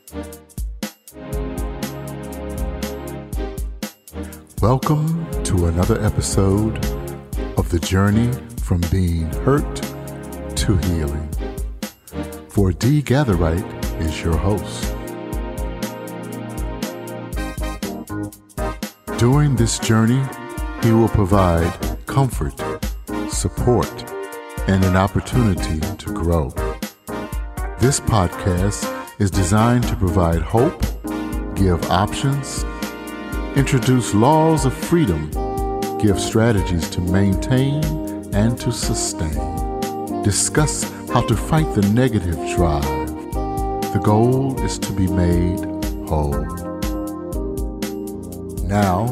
Welcome to another episode of The Journey from Being Hurt to Healing. For D. Gatherite is your host. During this journey, he will provide comfort, support, and an opportunity to grow. This podcast is designed to provide hope, give options, introduce laws of freedom, give strategies to maintain and to sustain, discuss how to fight the negative drive. The goal is to be made whole. Now,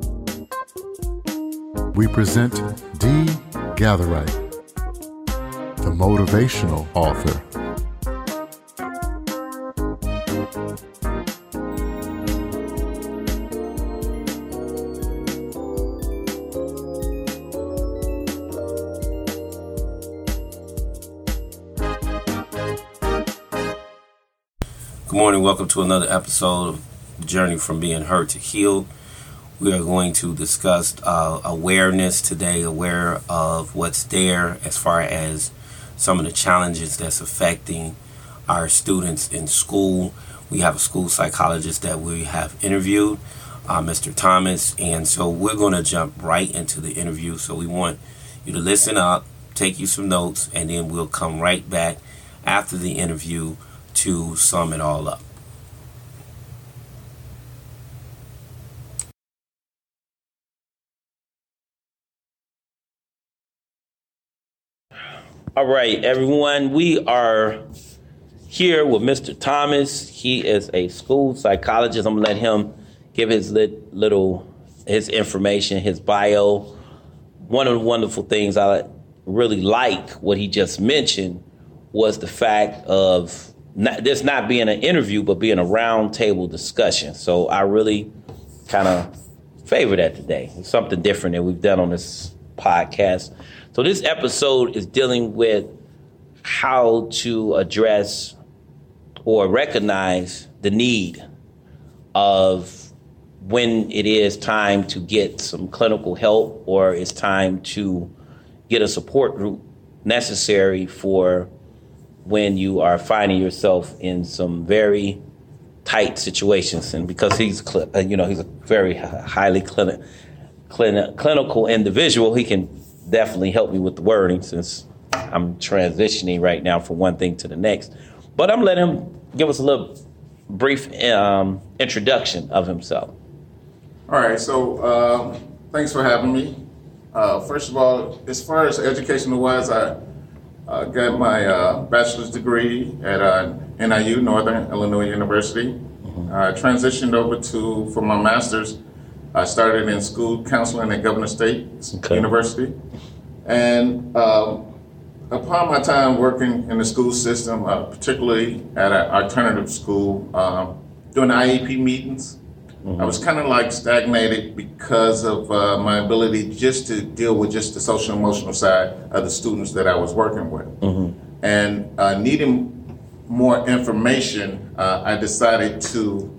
we present D. Gatherite, the motivational author. Good morning. Welcome to another episode of Journey from Being Hurt to Heal. We are going to discuss awareness today, aware of what's there as far as some of the challenges that's affecting our students in school. We have a school psychologist that we have interviewed, Mr. Thomas, and so we're going to jump right into the interview. So we want you to listen up, take you some notes, and then we'll come right back after the interview to sum it all up. All right, everyone, we are here with Mr. Thomas. He is a school psychologist. I'm gonna let him give his his information, his bio. One of the wonderful things I really like what he just mentioned was the fact of this not being an interview, but being a round table discussion. So I really kind of favor that today. It's something different that we've done on this podcast. So this episode is dealing with how to address or recognize the need of when it is time to get some clinical help or it's time to get a support group necessary for when you are finding yourself in some very tight situations. And because he's a very highly clinical individual, he can definitely help me with the wording since I'm transitioning right now from one thing to the next. But I'm letting him give us a little brief introduction of himself. All right, so thanks for having me. First of all, as far as educational-wise, I got my bachelor's degree at NIU, Northern Illinois University. I transitioned over for my master's. I started in school counseling at Governor State University. And upon my time working in the school system, particularly at an alternative school, doing IEP meetings, I was kind of like stagnated because of my ability just to deal with just the social emotional side of the students that I was working with. And needing more information, I decided to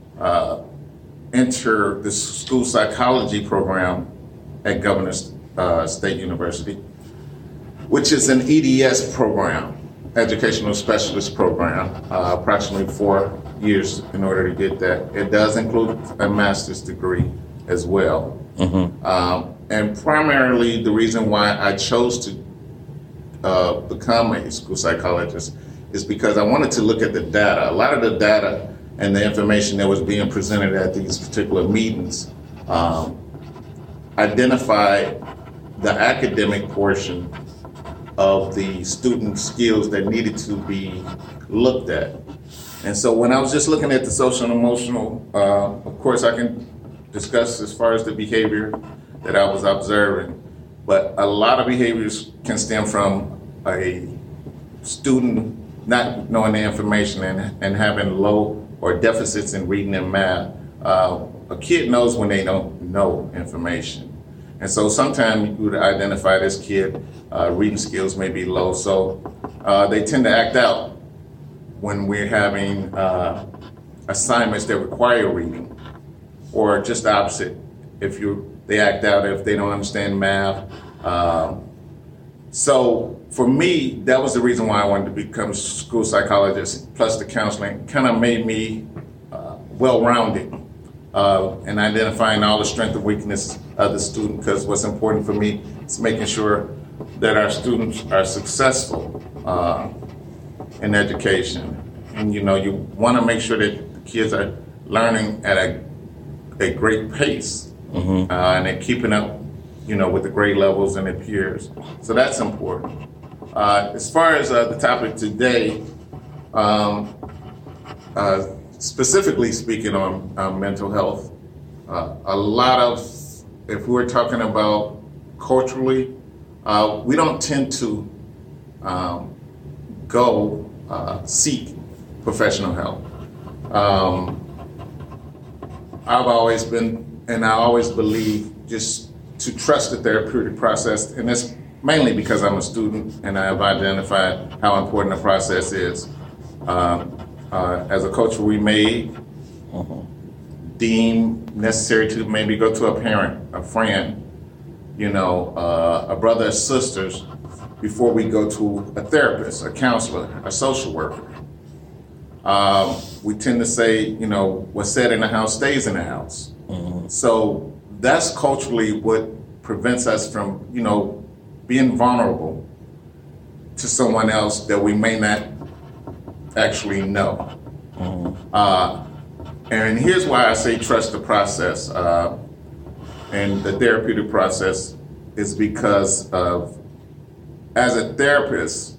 enter the school psychology program at Governor State University, which is an EDS program, Educational Specialist Program, approximately 4 years in order to get that. It does include a master's degree as well. And primarily the reason why I chose to become a school psychologist is because I wanted to look at the data. A lot of the data and the information that was being presented at these particular meetings identified the academic portion of the student skills that needed to be looked at. And so when I was just looking at the social and emotional, of course I can discuss as far as the behavior that I was observing, but a lot of behaviors can stem from a student not knowing the information and having low or deficits in reading and math. A kid knows when they don't know information. And so sometimes you would identify this kid, reading skills may be low, so they tend to act out when we're having assignments that require reading, or just the opposite, if they act out if they don't understand math. So for me, that was the reason why I wanted to become a school psychologist, plus the counseling kind of made me well-rounded and identifying all the strengths and weaknesses of the student, because what's important for me is making sure that our students are successful in education. And you want to make sure that the kids are learning at a great pace, and they're keeping up with the grade levels and their peers. So that's important. As far as the topic today, specifically speaking on mental health, a lot of, if we're talking about culturally, we don't tend to go seek professional help. I've always been, and I always believe, just to trust the therapeutic process, and that's mainly because I'm a student and I have identified how important the process is. As a coach, we may deem necessary to maybe go to a parent, a friend, a brother or sisters, before we go to a therapist, a counselor, a social worker. We tend to say, what's said in the house stays in the house. So that's culturally what prevents us from, being vulnerable to someone else that we may not actually know. And here's why I say trust the process and the therapeutic process is because of, as a therapist,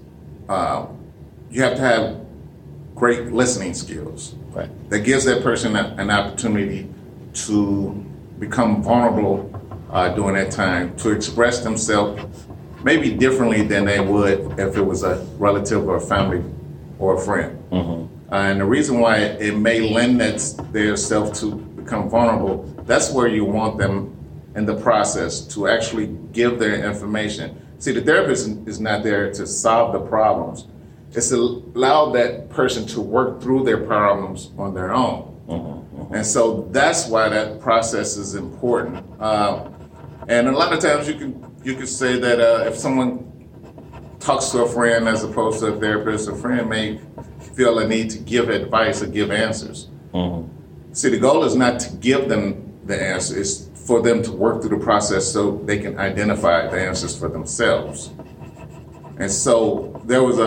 you have to have great listening skills. Right. That gives that person an opportunity to become vulnerable during that time, to express themselves maybe differently than they would if it was a relative or a family or a friend. And the reason why it may lend their self to become vulnerable, that's where you want them in the process to actually give their information. See, the therapist is not there to solve the problems. It's to allow that person to work through their problems on their own. And so that's why that process is important. And a lot of times you could say that if someone talks to a friend as opposed to a therapist, a friend may feel a need to give advice or give answers. See, the goal is not to give them the answer, it's for them to work through the process so they can identify the answers for themselves. And so there was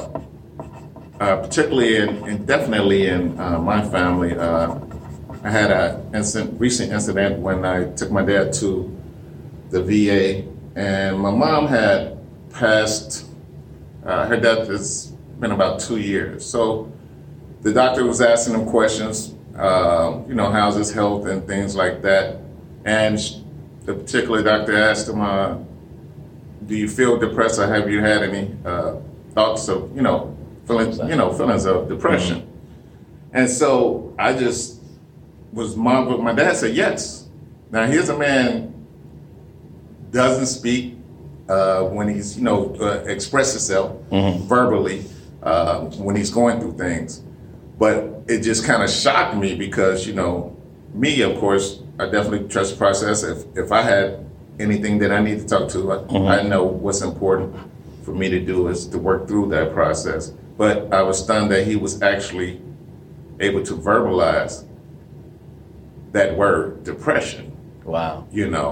particularly and definitely in my family, I had a recent incident when I took my dad to the VA, and my mom had passed, her death has been about 2 years. So the doctor was asking him questions, how's his health and things like that. And the particular doctor asked him, do you feel depressed, or have you had any thoughts of, feelings of depression? And so I just was marveled. My dad said yes. Now here's a man doesn't speak when he's, express himself verbally when he's going through things. But it just kind of shocked me because, me, of course, I definitely trust the process. If I had anything that I need to talk to, I know what's important for me to do is to work through that process. But I was stunned that he was actually able to verbalize that word, depression. Wow.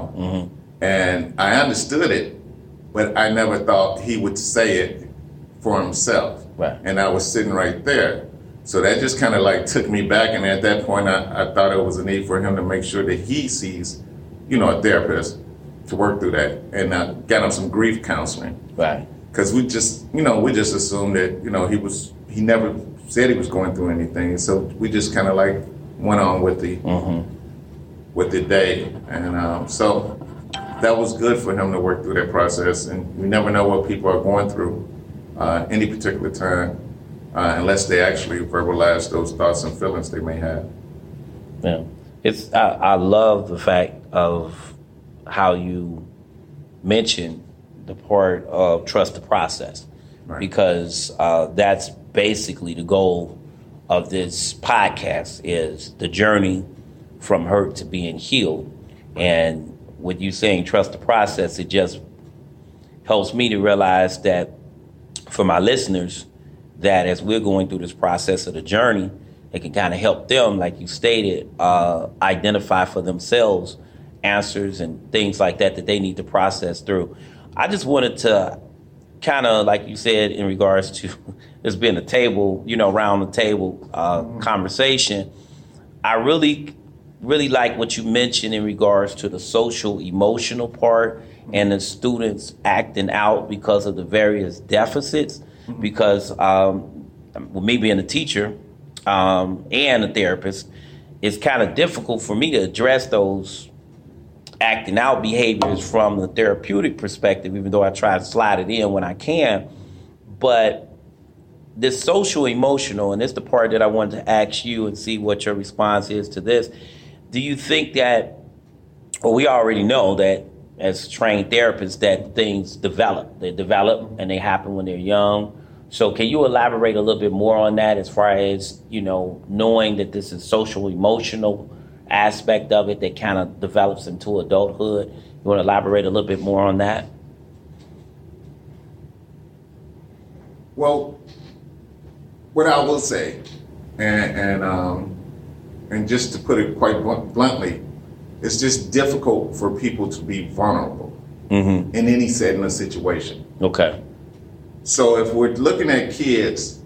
And I understood it, but I never thought he would say it for himself. Right. And I was sitting right there. So that just kind of like took me back. And at that point, I thought it was a need for him to make sure that he sees, a therapist to work through that, and got him some grief counseling. Right. Because we just assumed that, he never said he was going through anything. So we just kind of like went on with the day. And so that was good for him to work through that process. And you never know what people are going through any particular time unless they actually verbalize those thoughts and feelings they may have. Yeah. I love the fact of how you mentioned the part of trust the process, right. Because that's basically the goal of this podcast is the journey from hurt to being healed. And with you saying trust the process, it just helps me to realize that for my listeners, that as we're going through this process of the journey, it can kind of help them, like you stated, identify for themselves answers and things like that they need to process through. I just wanted to kind of, like you said, in regards to this being a table, round the table conversation, I really like what you mentioned in regards to the social emotional part and the students acting out because of the various deficits. Because with me being a teacher and a therapist, it's kind of difficult for me to address those acting out behaviors from the therapeutic perspective, even though I try to slide it in when I can. But this social emotional, and it's the part that I wanted to ask you and see what your response is to this. Do you think that, well, we already know that as trained therapists that things develop. They develop and they happen when they're young. So can you elaborate a little bit more on that as far as, knowing that this is social emotional aspect of it that kind of develops into adulthood? You want to elaborate a little bit more on that? Well, what I will say, and just to put it quite bluntly, it's just difficult for people to be vulnerable in any setting or situation. Okay. So if we're looking at kids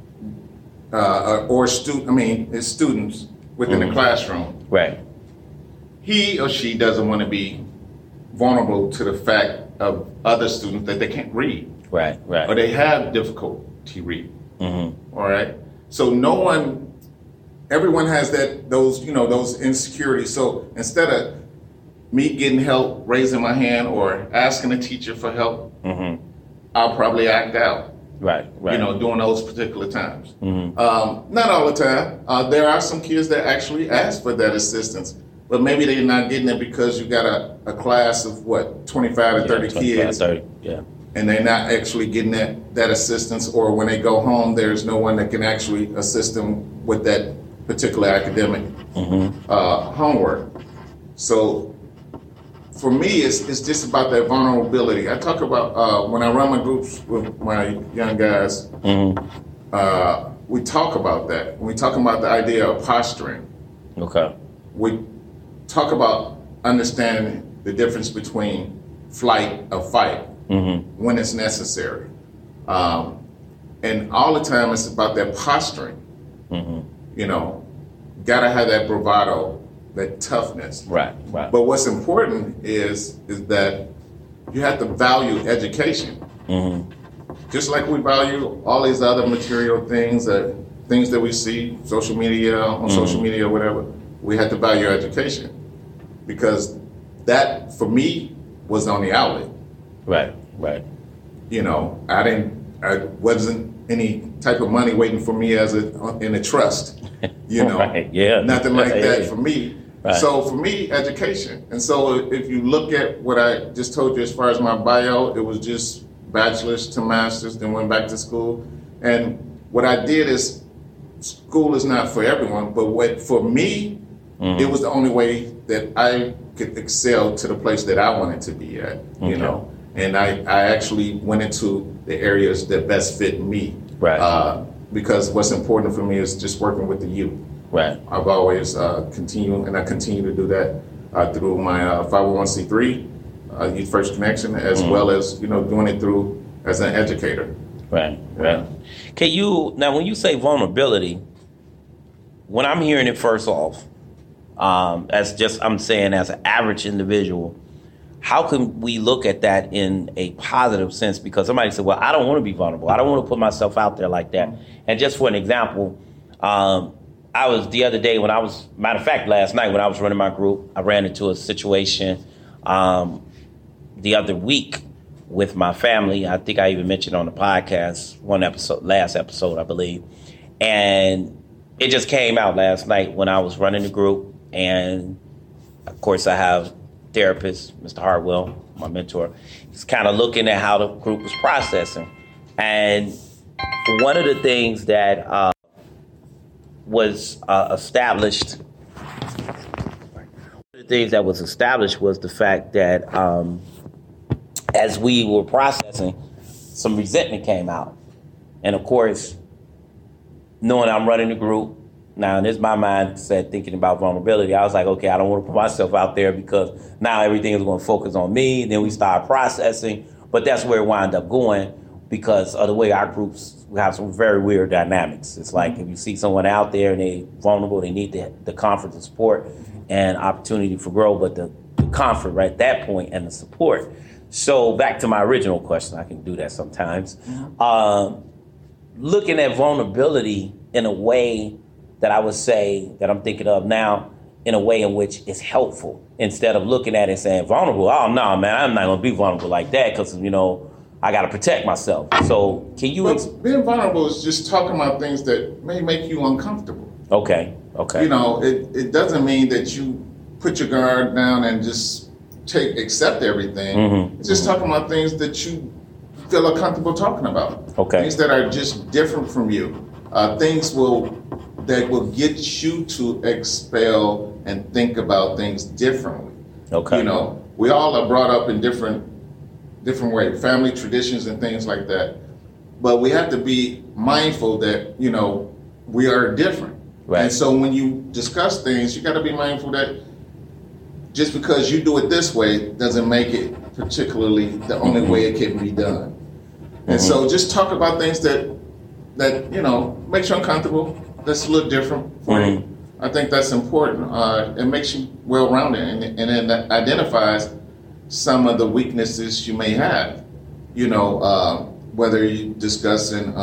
or students within the classroom, right? He or she doesn't want to be vulnerable to the fact of other students that they can't read, right, or they have difficulty reading. All right. So everyone has those insecurities. So instead of me getting help, raising my hand, or asking a teacher for help, I'll probably act out. Right. During those particular times. Not all the time. There are some kids that actually ask for that assistance, but maybe they're not getting it because you got a class of 25 to 30 kids. 30, yeah. And they're not actually getting that assistance, or when they go home, there's no one that can actually assist them with that particular academic homework. So for me, it's just about that vulnerability. I talk about, when I run my groups with my young guys, we talk about that. We talk about the idea of posturing. Okay. We talk about understanding the difference between flight or fight when it's necessary. And all the time it's about that posturing. Gotta have that bravado, that toughness. Right. But what's important is that you have to value education. Just like we value all these other material things that we see, social media, on social media, whatever, we have to value education. Because that, for me, was on the outlet. Right. I wasn't any type of money waiting for me in a trust. Right. Yeah. Nothing like that for me. Right. So for me, education. And so if you look at what I just told you as far as my bio, it was just bachelor's to master's, then went back to school. And what I did is, school is not for everyone, but for me, it was the only way that I could excel to the place that I wanted to be at, you know. And I actually went into the areas that best fit me. Right. Because what's important for me is just working with the youth. Right. I've always continue to do that through my 501c3, Youth First Connection, as well as, doing it through as an educator. Right. Now when you say vulnerability, when I'm hearing it first off, I'm saying as an average individual, how can we look at that in a positive sense? Because somebody said, well, I don't want to be vulnerable. I don't want to put myself out there like that. And just for an example, I was the other day matter of fact, last night when I was running my group, I ran into a situation the other week with my family. I think I even mentioned on the podcast, last episode, I believe. And it just came out last night when I was running the group. And of course I have therapist, Mr. Hartwell, my mentor. He's kind of looking at how the group was processing. And one of the things that was established. The things that was established was the fact that as we were processing, some resentment came out. And of course, knowing I'm running the group, now and this is my mindset thinking about vulnerability, I was like, okay, I don't want to put myself out there because now everything is going to focus on me. Then we start processing, but that's where it wound up going because of the way our groups have some very weird dynamics. It's like if you see someone out there and they're vulnerable, they need the comfort, the support, and opportunity for growth, but the comfort right at that point and the support. So back to my original question, I can do that sometimes. Looking at vulnerability in a way that I would say that I'm thinking of now in a way in which it's helpful instead of looking at it and saying vulnerable. Oh no, man, I'm not gonna be vulnerable like that because I got to protect myself. So can you? Being vulnerable is just talking about things that may make you uncomfortable. Okay. It doesn't mean that you put your guard down and just accept everything. Mm-hmm. It's just talking about things that you feel uncomfortable talking about. Okay. Things that are just different from you. Things that will get you to expel and think about things differently. Okay. We all are brought up in different ways, family traditions and things like that. But we have to be mindful that, we are different. Right. And so when you discuss things, you got to be mindful that just because you do it this way doesn't make it particularly the only way it can be done. And so just talk about things that makes you uncomfortable, that's a little different for you. I think that's important. It makes you well-rounded and it identifies some of the weaknesses you may have. Whether you're discussing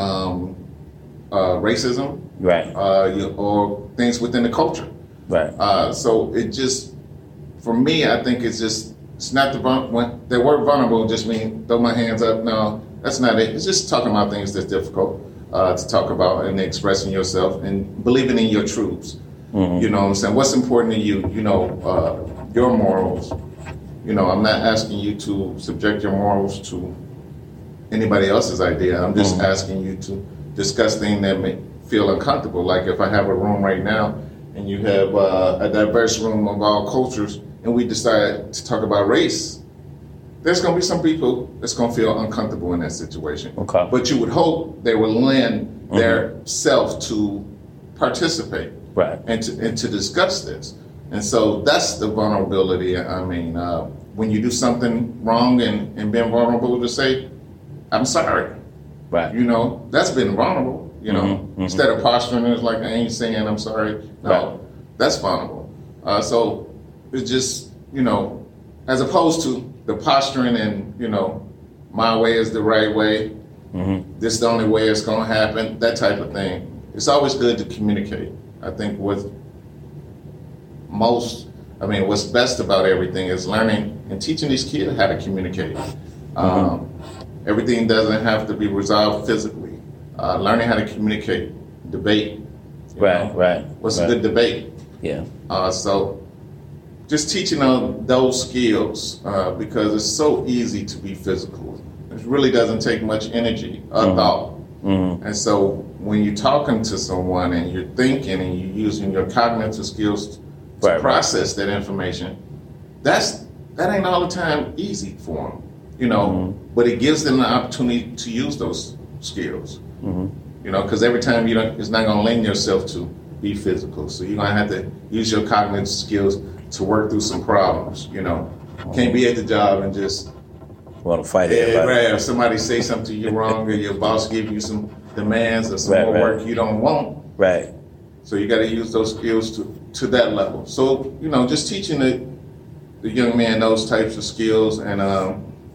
racism, right, or things within the culture, right. So it just, for me, I think it's not the word vulnerable just means throw my hands up. No, that's not it. It's just talking about things that's difficult to talk about and expressing yourself and believing in your truths. You know what I'm saying? What's important to you? Your morals. I'm not asking you to subject your morals to anybody else's idea. I'm just asking you to discuss things that may feel uncomfortable. Like if I have a room right now and you have a diverse room of all cultures and we decide to talk about race, there's going to be some people that's going to feel uncomfortable in that situation. Okay. But you would hope they would lend their self to participate, right, and to discuss this. And so that's the vulnerability. I mean, when you do something wrong and being vulnerable to say, I'm sorry. Right. That's been vulnerable, Instead of posturing, it's like, I ain't saying I'm sorry. No, right. That's vulnerable. So it's just, as opposed to the posturing and, my way is the right way. This is the only way it's going to happen, that type of thing. It's always good to communicate. I think what's best about everything is learning and teaching these kids how to communicate. Everything doesn't have to be resolved physically. Learning how to communicate, debate. Right. What's a good debate? Yeah. So just teaching on those skills because it's so easy to be physical. It really doesn't take much energy or thought. And so when you're talking to someone and you're thinking and you're using your cognitive skills to process that information, that ain't all the time easy for them, but it gives them the opportunity to use those skills, because every time it's not going to lend yourself to be physical. So you're going to have to use your cognitive skills to work through some problems, Can't be at the job and just want to fight everybody. Right. If somebody say something to you wrong or your boss give you some demands or some more work you don't want. Right. So you got to use those skills to that level. So, just teaching the young man those types of skills and I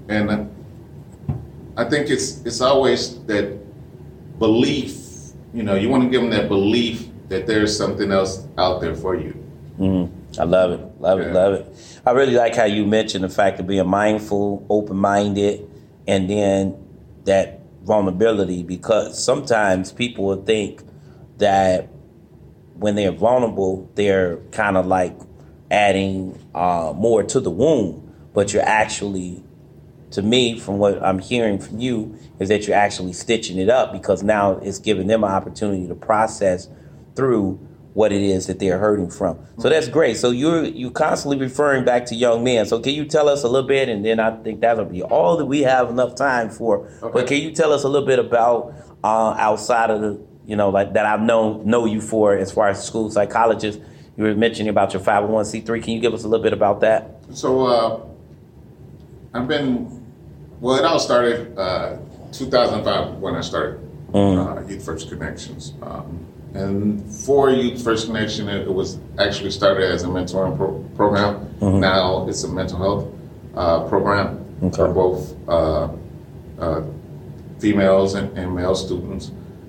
think it's always that belief, you want to give them that belief that there's something else out there for you. I love it. Love it. I really like how you mentioned the fact of being mindful, open-minded, and then that vulnerability, because sometimes people will think that when they're vulnerable, they're kind of like adding more to the wound, but you're actually to me, from what I'm hearing from you, is that you're actually stitching it up, because now it's giving them an opportunity to process through what it is that they're hurting from. So that's great. So you're constantly referring back to young men. So can you tell us a little bit, and then I think that'll be all that we have enough time for. Okay. But can you tell us a little bit about outside of the, like that I've know you for as far as school psychologist? You were mentioning about your 501c3. Can you give us a little bit about that? So it all started 2005 when I started Youth First Connections. And for Youth First Connection, it was actually started as a mentoring program. Mm-hmm. Now it's a mental health program for both females and male students.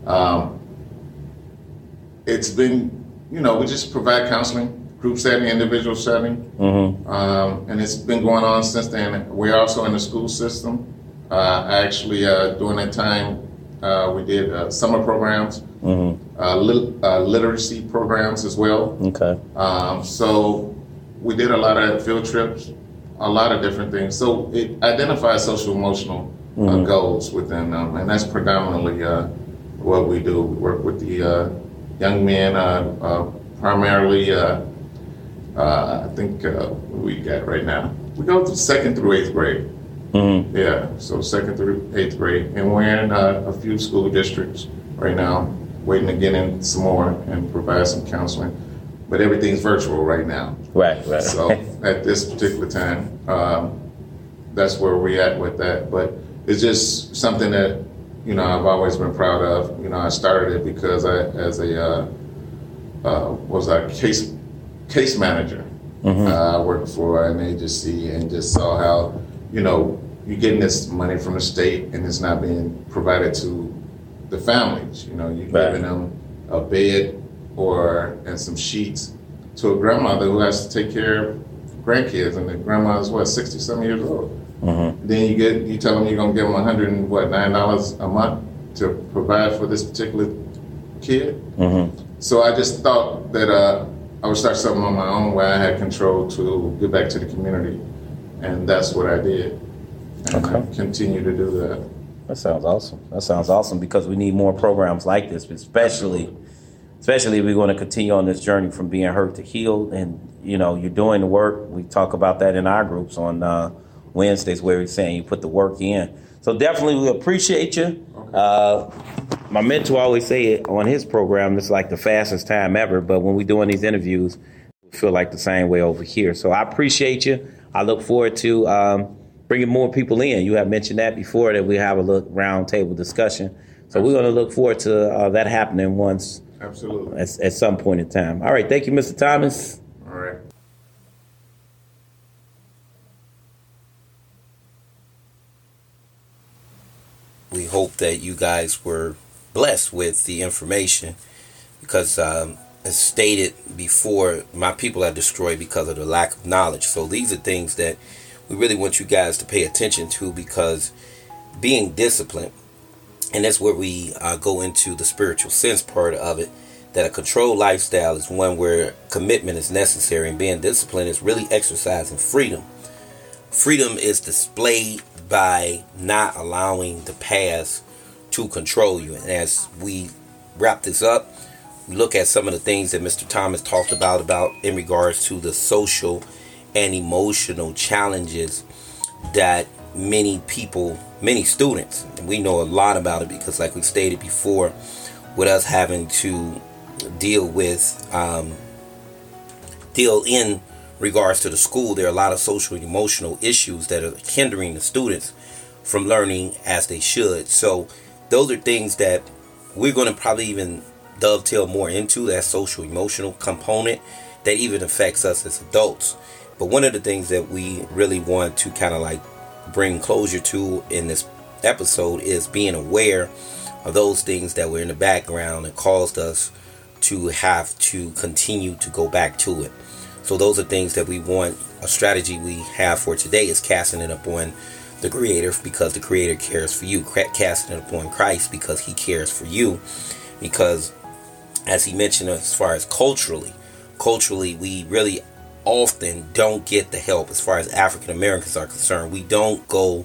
It's been, we just provide counseling, group setting, individual setting, and it's been going on since then. We're also in the school system. Actually, during that time, we did summer programs, literacy programs as well. Okay. So we did a lot of field trips, a lot of different things. So it identifies social emotional goals within them, and that's predominantly what we do. We work with the young men, primarily. I think we got right now. We go to 2nd through 8th grade. Mm-hmm. Yeah, so 2nd through 8th grade, and we're in a few school districts right now, waiting to get in some more and provide some counseling. But everything's virtual right now. Right. So at this particular time, that's where we're at with that. But it's just something that I've always been proud of. I started it because was a case manager. I worked for an agency and just saw how you're getting this money from the state and it's not being provided to the families. You're giving them a bed and some sheets to a grandmother who has to take care of grandkids, and the grandmother's 60-some years old. Then you tell them you're gonna give them $109 a month to provide for this particular kid. So I just thought that I would start something on my own where I had control to give back to the community, and that's what I did. And I continue to do that. That sounds awesome. Because we need more programs like this, especially if we're going to continue on this journey from being hurt to healed. And you're doing the work. We talk about that in our groups on Wednesdays, where we're saying you put the work in. So definitely we appreciate you. My mentor always say it on his program, it's like the fastest time ever. But when we're doing these interviews, we feel like the same way over here. So I appreciate you. I look forward to bringing more people in. You have mentioned that before, that we have a little round table discussion. So we're going to look forward to that happening once. Absolutely. At some point in time. All right. Thank you, Mr. Thomas. All right. We hope that you guys were blessed with the information, because as stated before, my people are destroyed because of the lack of knowledge. So these are things that we really want you guys to pay attention to, because being disciplined, and that's where we go into the spiritual sense part of it, that a controlled lifestyle is one where commitment is necessary, and being disciplined is really exercising freedom. Freedom is displayed by not allowing the past to control you. And as we wrap this up, we look at some of the things that Mr. Thomas talked about in regards to the social and emotional challenges that many students, and we know a lot about it because, like we stated before, with us having to deal in regards to the school, there are a lot of social and emotional issues that are hindering the students from learning as they should. So those are things that we're going to probably even dovetail more into, that social emotional component that even affects us as adults. But one of the things that we really want to kind of like bring closure to in this episode is being aware of those things that were in the background and caused us to have to continue to go back to it. So those are things that we want. A strategy we have for today is casting it upon the Creator, because the Creator cares for you. Casting it upon Christ because He cares for you. Because as he mentioned, as far as culturally, we really often don't get the help as far as African Americans are concerned. We don't go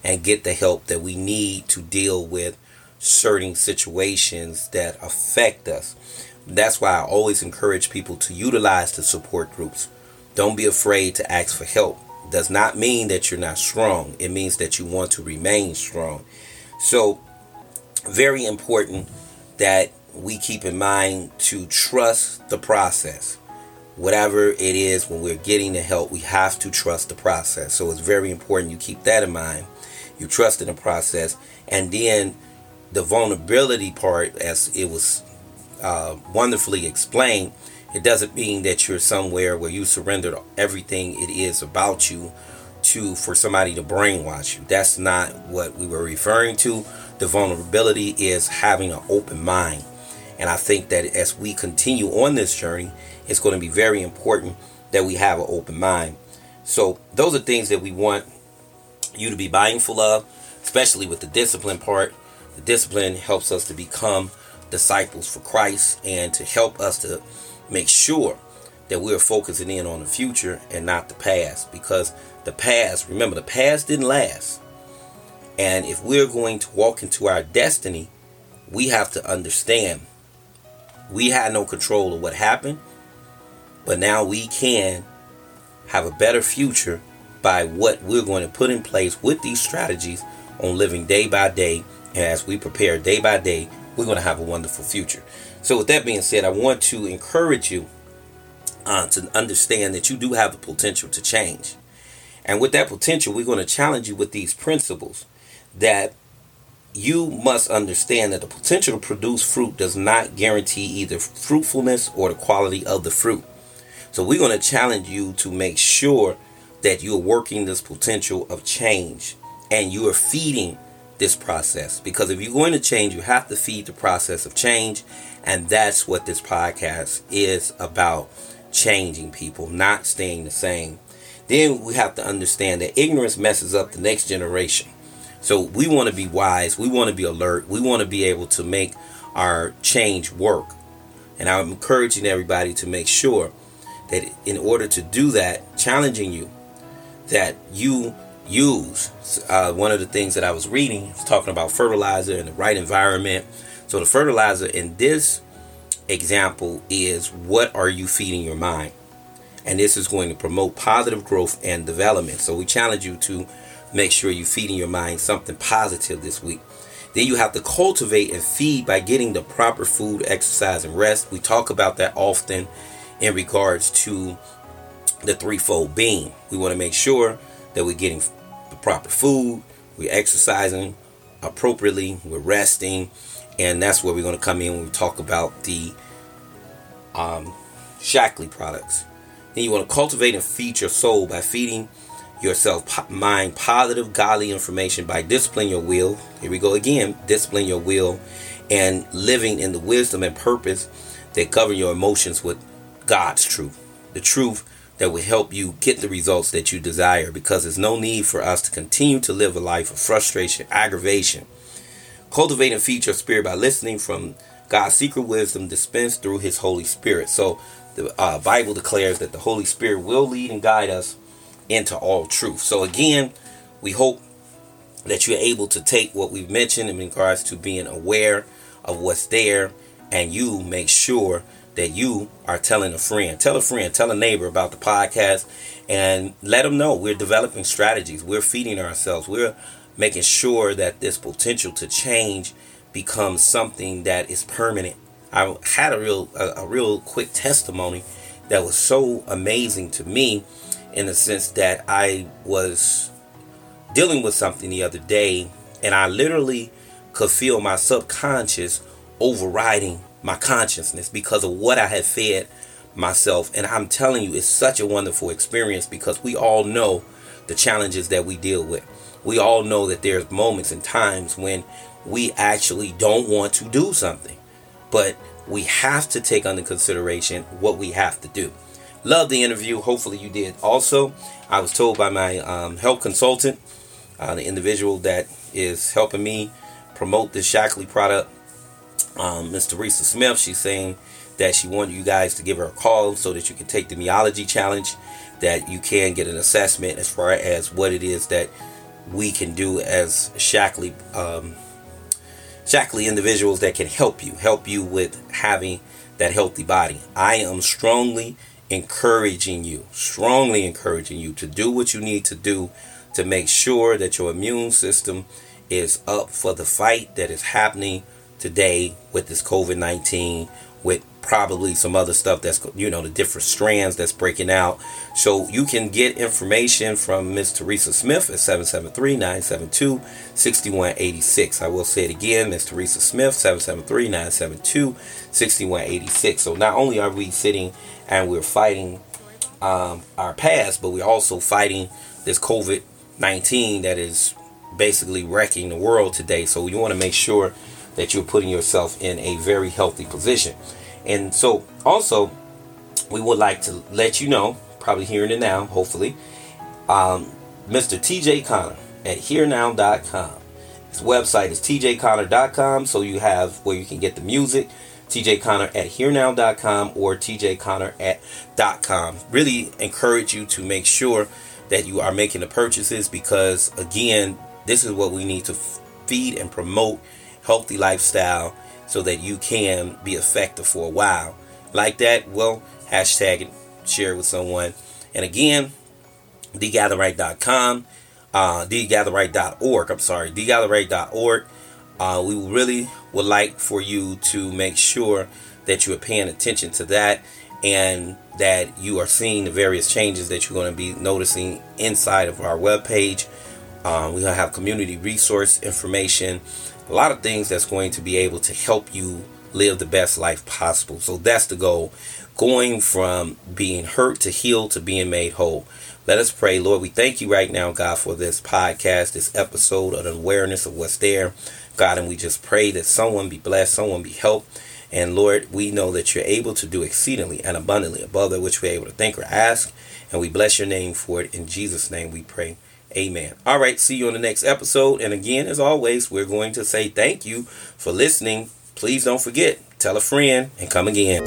and get the help that we need to deal with certain situations that affect us. That's why I always encourage people to utilize the support groups. Don't be afraid to ask for help. Does not mean that you're not strong. It means that you want to remain strong. So, very important that we keep in mind to trust the process. Whatever it is, when we're getting the help, we have to trust the process. So it's very important you keep that in mind. You trust in the process. And then the vulnerability part, as it was wonderfully explained, it doesn't mean that you're somewhere where you surrender everything it is about you for somebody to brainwash you. That's not what we were referring to. The vulnerability is having an open mind. And I think that as we continue on this journey, it's going to be very important that we have an open mind. So those are things that we want you to be mindful of, especially with the discipline part. The discipline helps us to become disciples for Christ and to help us to make sure that we're focusing in on the future and not the past. Because the past, remember, the past didn't last. And if we're going to walk into our destiny, we have to understand we had no control of what happened, but now we can have a better future by what we're going to put in place with these strategies on living day by day. And as we prepare day by day, we're going to have a wonderful future. So with that being said, I want to encourage you to understand that you do have the potential to change. And with that potential, we're going to challenge you with these principles that you must understand that the potential to produce fruit does not guarantee either fruitfulness or the quality of the fruit. So we're going to challenge you to make sure that you're working this potential of change and you are feeding this process. Because if you're going to change, you have to feed the process of change. And that's what this podcast is about, changing people, not staying the same. Then we have to understand that ignorance messes up the next generation. So we want to be wise. We want to be alert. We want to be able to make our change work. And I'm encouraging everybody to make sure that in order to do that, challenging you, that you use one of the things that I was reading, was talking about fertilizer and the right environment. So the fertilizer in this example is, what are you feeding your mind? And this is going to promote positive growth and development. So we challenge you to make sure you're feeding your mind something positive this week. Then you have to cultivate and feed by getting the proper food, exercise, and rest. We talk about that often in regards to the threefold being. We want to make sure that we're getting the proper food, we're exercising appropriately, we're resting, and that's where we're going to come in when we talk about the Shaklee products. Then you want to cultivate and feed your soul by feeding yourself mind positive, godly information by disciplining your will. Here we go again, discipline your will and living in the wisdom and purpose that govern your emotions with God's truth. The truth that will help you get the results that you desire, because there's no need for us to continue to live a life of frustration, aggravation. Cultivate and feed your spirit by listening from God's secret wisdom dispensed through his Holy Spirit. So the Bible declares that the Holy Spirit will lead and guide us into all truth. So again, we hope that you're able to take what we've mentioned in regards to being aware of what's there, and you make sure that you are telling a friend, tell a neighbor about the podcast, and let them know we're developing strategies. We're feeding ourselves. We're making sure that this potential to change becomes something that is permanent. I had a real quick testimony that was so amazing to me, in the sense that I was dealing with something the other day, and I literally could feel my subconscious overriding my consciousness because of what I had fed myself. And I'm telling you, it's such a wonderful experience, because we all know the challenges that we deal with. We all know that there's moments and times when we actually don't want to do something, but we have to take under consideration what we have to do. Love the interview. Hopefully you did also. I was told by my health consultant, the individual that is helping me promote this Shaklee product, Ms. Teresa Smith, she's saying that she wanted you guys to give her a call so that you can take the Meology Challenge, that you can get an assessment as far as what it is that we can do as Shaklee individuals that can help you with having that healthy body. I am strongly encouraging you to do what you need to do to make sure that your immune system is up for the fight that is happening today with this COVID-19, with probably some other stuff that's, the different strands that's breaking out. So you can get information from Miss Teresa Smith at 773-972-6186. I will say it again, Miss Teresa Smith, 773-972-6186. So not only are we sitting and we're fighting our past, but we're also fighting this COVID-19 that is basically wrecking the world today. So you want to make sure that you're putting yourself in a very healthy position. And so also we would like to let you know, probably hearing it now, hopefully, Mr. TJ Connor at HearNow.com. His website is tjconnor.com, so you have where you can get the music, TJ Connor at HearNow.com or tjconnor@.com. Really encourage you to make sure that you are making the purchases, because again, this is what we need to feed and promote healthy lifestyle so that you can be effective for a while. Like that, well, hashtag it, share it with someone. And again, thegatherright.com, thegatherright.org. We really would like for you to make sure that you are paying attention to that, and that you are seeing the various changes that you're going to be noticing inside of our webpage. We're going to have community resource information, a lot of things that's going to be able to help you live the best life possible. So that's the goal, going from being hurt to healed to being made whole. Let us pray. Lord, we thank you right now, God, for this podcast, this episode of the awareness of what's there, God, and we just pray that someone be blessed, someone be helped. And Lord, we know that you're able to do exceedingly and abundantly above that which we're able to think or ask, and we bless your name for it. In Jesus' name we pray. Amen. All right, see you on the next episode. And again, as always, we're going to say thank you for listening. Please don't forget, tell a friend and come again.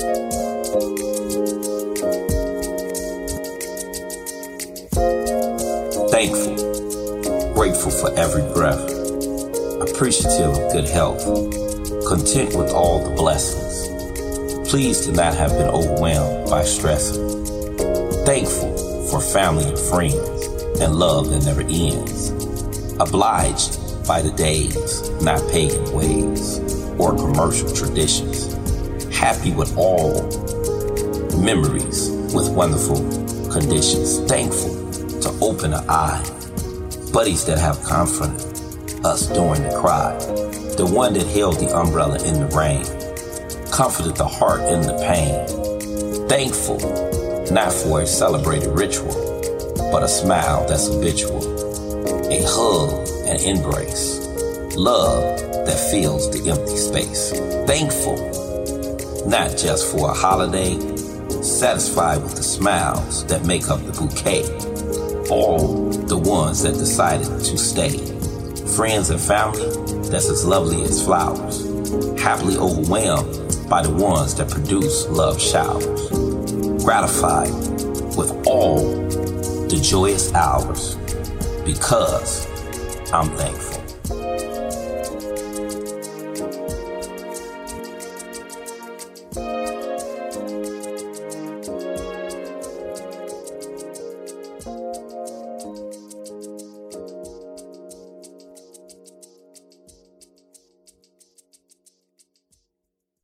Thankful, grateful for every breath, appreciative of good health, content with all the blessings, pleased to not have been overwhelmed by stress, thankful for family and friends, and love that never ends. Obliged by the days, not pagan ways or commercial traditions. Happy with all memories with wonderful conditions. Thankful to open an eye. Buddies that have comforted us during the cry. The one that held the umbrella in the rain. Comforted the heart in the pain. Thankful not for a celebrated ritual, but a smile that's habitual, a hug and embrace, love that fills the empty space. Thankful, not just for a holiday, satisfied with the smiles that make up the bouquet, all the ones that decided to stay, friends and family that's as lovely as flowers, happily overwhelmed by the ones that produce love showers, gratified with all the joyous hours, because I'm thankful.